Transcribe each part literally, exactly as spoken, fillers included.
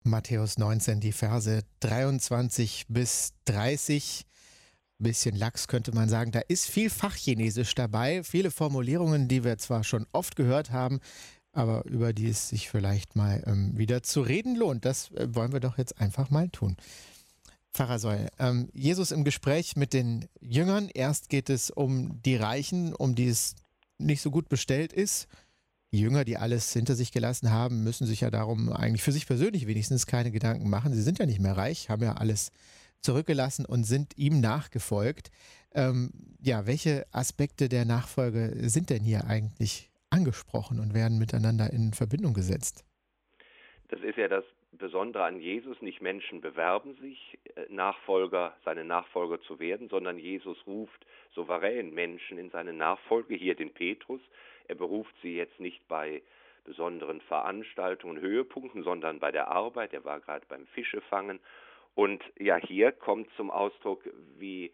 Matthäus neunzehn, die Verse dreiundzwanzig bis dreißig. Bisschen lax könnte man sagen. Da ist viel Fachchinesisch dabei, viele Formulierungen, die wir zwar schon oft gehört haben, aber über die es sich vielleicht mal ähm, wieder zu reden lohnt. Das äh, wollen wir doch jetzt einfach mal tun. Pfarrer Soll, ähm, Jesus im Gespräch mit den Jüngern. Erst geht es um die Reichen, um die es nicht so gut bestellt ist. Die Jünger, die alles hinter sich gelassen haben, müssen sich ja darum eigentlich für sich persönlich wenigstens keine Gedanken machen. Sie sind ja nicht mehr reich, haben ja alles zurückgelassen und sind ihm nachgefolgt. Ähm, ja, welche Aspekte der Nachfolge sind denn hier eigentlich angesprochen und werden miteinander in Verbindung gesetzt? Das ist ja das Besondere an Jesus. Nicht Menschen bewerben sich, äh, Nachfolger, seine Nachfolger zu werden, sondern Jesus ruft souverän Menschen in seine Nachfolge, hier den Petrus. Er beruft sie jetzt nicht bei besonderen Veranstaltungen, Höhepunkten, sondern bei der Arbeit. Er war gerade beim Fischefangen. Und ja, hier kommt zum Ausdruck, wie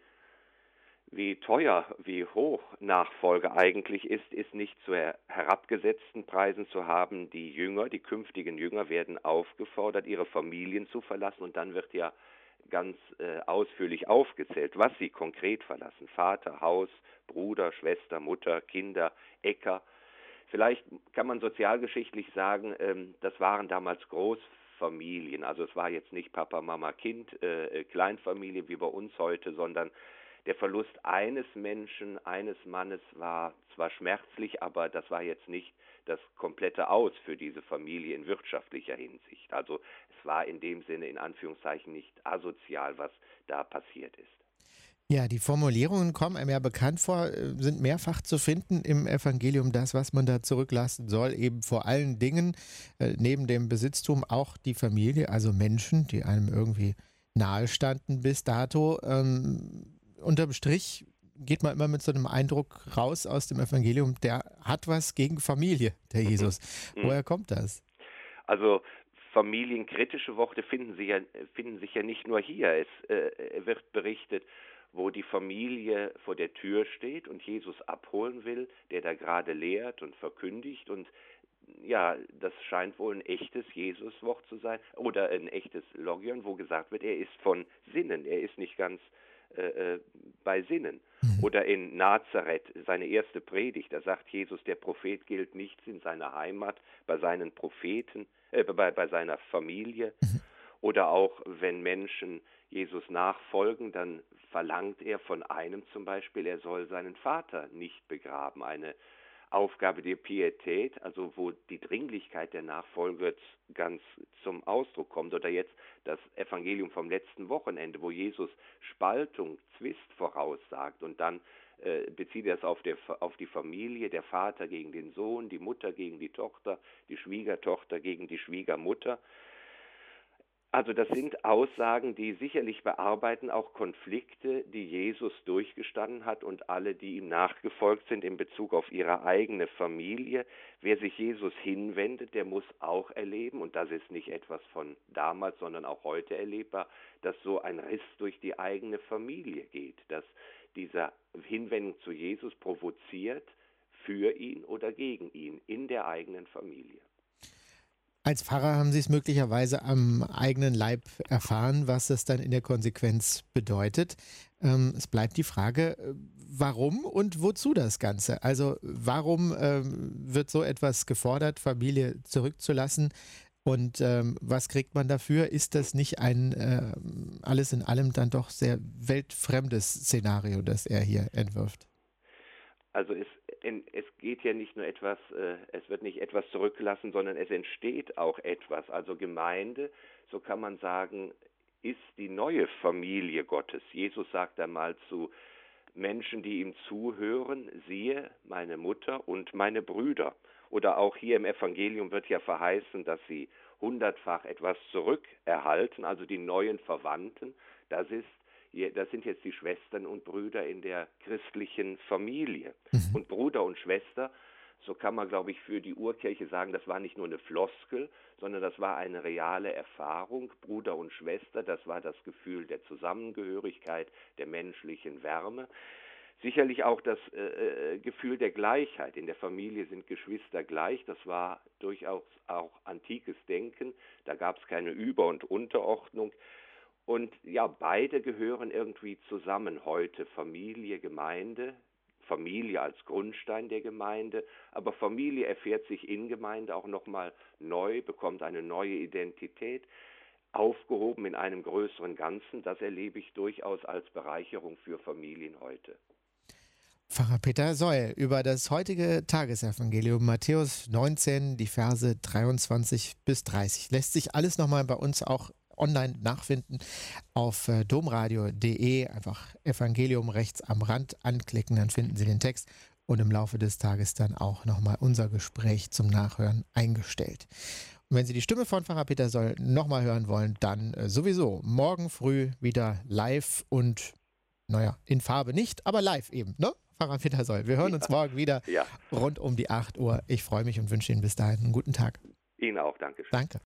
wie teuer, wie hoch Nachfolge eigentlich ist, ist nicht zu her- herabgesetzten Preisen zu haben. Die Jünger, die künftigen Jünger werden aufgefordert, ihre Familien zu verlassen, und dann wird ja ganz äh, ausführlich aufgezählt, was sie konkret verlassen. Vater, Haus, Bruder, Schwester, Mutter, Kinder, Äcker. Vielleicht kann man sozialgeschichtlich sagen, ähm, das waren damals Großfamilien. Also es war jetzt nicht Papa, Mama, Kind, äh, Kleinfamilie wie bei uns heute, sondern der Verlust eines Menschen, eines Mannes war zwar schmerzlich, aber das war jetzt nicht das komplette Aus für diese Familie in wirtschaftlicher Hinsicht. Also es war in dem Sinne in Anführungszeichen nicht asozial, was da passiert ist. Ja, die Formulierungen kommen einem ja bekannt vor, äh, sind mehrfach zu finden im Evangelium. Das, was man da zurücklassen soll, eben vor allen Dingen äh, neben dem Besitztum auch die Familie, also Menschen, die einem irgendwie nahestanden bis dato. Ähm, unterm Strich geht man immer mit so einem Eindruck raus aus dem Evangelium, der hat was gegen Familie, der Mhm. Jesus. Mhm. Woher kommt das? Also familienkritische Worte finden sich ja, finden sich ja nicht nur hier. Es äh, wird berichtet, wo die Familie vor der Tür steht und Jesus abholen will, der da gerade lehrt und verkündigt. Und ja, das scheint wohl ein echtes Jesuswort zu sein oder ein echtes Logion, wo gesagt wird, er ist von Sinnen, er ist nicht ganz äh, äh, bei Sinnen. Mhm. Oder in Nazareth, seine erste Predigt, da sagt Jesus, der Prophet gilt nichts in seiner Heimat, bei seinen Propheten, äh, bei, bei seiner Familie. Mhm. Oder auch, wenn Menschen Jesus nachfolgen, dann verlangt er von einem zum Beispiel, er soll seinen Vater nicht begraben. Eine Aufgabe der Pietät, also wo die Dringlichkeit der Nachfolge ganz zum Ausdruck kommt. Oder jetzt das Evangelium vom letzten Wochenende, wo Jesus Spaltung, Zwist voraussagt, und dann äh, bezieht er es auf, der, auf die Familie, der Vater gegen den Sohn, die Mutter gegen die Tochter, die Schwiegertochter gegen die Schwiegermutter. Also das sind Aussagen, die sicherlich bearbeiten auch Konflikte, die Jesus durchgestanden hat und alle, die ihm nachgefolgt sind in Bezug auf ihre eigene Familie. Wer sich Jesus hinwendet, der muss auch erleben, und das ist nicht etwas von damals, sondern auch heute erlebbar, dass so ein Riss durch die eigene Familie geht, dass dieser Hinwendung zu Jesus provoziert für ihn oder gegen ihn in der eigenen Familie. Als Pfarrer haben Sie es möglicherweise am eigenen Leib erfahren, was das dann in der Konsequenz bedeutet. Ähm, es bleibt die Frage, äh, warum und wozu das Ganze? Also warum ähm, wird so etwas gefordert, Familie zurückzulassen? Und ähm, was kriegt man dafür? Ist das nicht ein äh, alles in allem dann doch sehr weltfremdes Szenario, das er hier entwirft? Also es, es geht ja nicht nur etwas, äh, es wird nicht etwas zurückgelassen, sondern es entsteht auch etwas. Also Gemeinde, so kann man sagen, ist die neue Familie Gottes. Jesus sagt einmal zu Menschen, die ihm zuhören, siehe meine Mutter und meine Brüder. Oder auch hier im Evangelium wird ja verheißen, dass sie hundertfach etwas zurückerhalten, also die neuen Verwandten. Das ist Das sind jetzt die Schwestern und Brüder in der christlichen Familie. Mhm. Und Bruder und Schwester, so kann man, glaube ich, für die Urkirche sagen, das war nicht nur eine Floskel, sondern das war eine reale Erfahrung. Bruder und Schwester, das war das Gefühl der Zusammengehörigkeit, der menschlichen Wärme. Sicherlich auch das äh, Gefühl der Gleichheit. In der Familie sind Geschwister gleich. Das war durchaus auch antikes Denken. Da gab es keine Über- und Unterordnung. Und ja, beide gehören irgendwie zusammen heute. Familie, Gemeinde. Familie als Grundstein der Gemeinde. Aber Familie erfährt sich in Gemeinde auch nochmal neu, bekommt eine neue Identität. Aufgehoben in einem größeren Ganzen. Das erlebe ich durchaus als Bereicherung für Familien heute. Pfarrer Peter Seul über das heutige Tagesevangelium Matthäus neunzehn, die Verse dreiundzwanzig bis dreißig. Lässt sich alles nochmal bei uns auch online nachfinden auf äh, domradio punkt de. Einfach Evangelium rechts am Rand anklicken, dann finden Sie den Text und im Laufe des Tages dann auch nochmal unser Gespräch zum Nachhören eingestellt. Und wenn Sie die Stimme von Pfarrer Peter Seul nochmal hören wollen, dann äh, sowieso morgen früh wieder live und, naja, in Farbe nicht, aber live eben, ne? Pfarrer Peter Seul. Wir hören uns morgen wieder Ja. rund um die acht Uhr. Ich freue mich und wünsche Ihnen bis dahin einen guten Tag. Ihnen auch, danke schön. Danke.